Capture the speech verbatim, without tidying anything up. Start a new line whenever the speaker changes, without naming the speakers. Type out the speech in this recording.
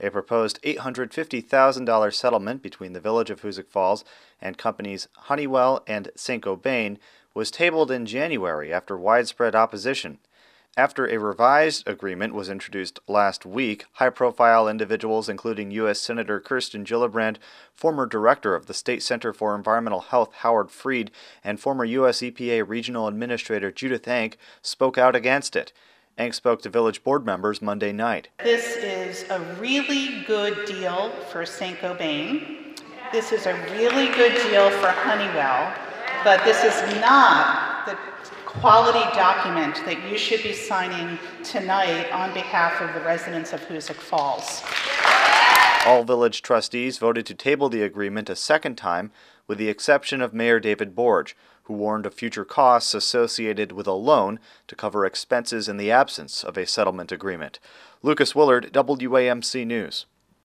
A proposed eight hundred fifty thousand dollars settlement between the Village of Hoosick Falls and companies Honeywell and Saint-Gobain was tabled in January after widespread opposition. After a revised agreement was introduced last week, high-profile individuals including U S Senator Kirsten Gillibrand, former director of the State Center for Environmental Health Howard Freed, and former U S E P A Regional Administrator Judith Enck spoke out against it. Enck spoke to Village board members Monday night.
This is a really good deal for Saint-Gobain. This is a really good deal for Honeywell, but this is not the quality document that you should be signing tonight on behalf of the residents of Hoosick Falls.
All village trustees voted to table the agreement a second time, with the exception of Mayor David Borge, who warned of future costs associated with a loan to cover expenses in the absence of a settlement agreement. Lucas Willard, W A M C News.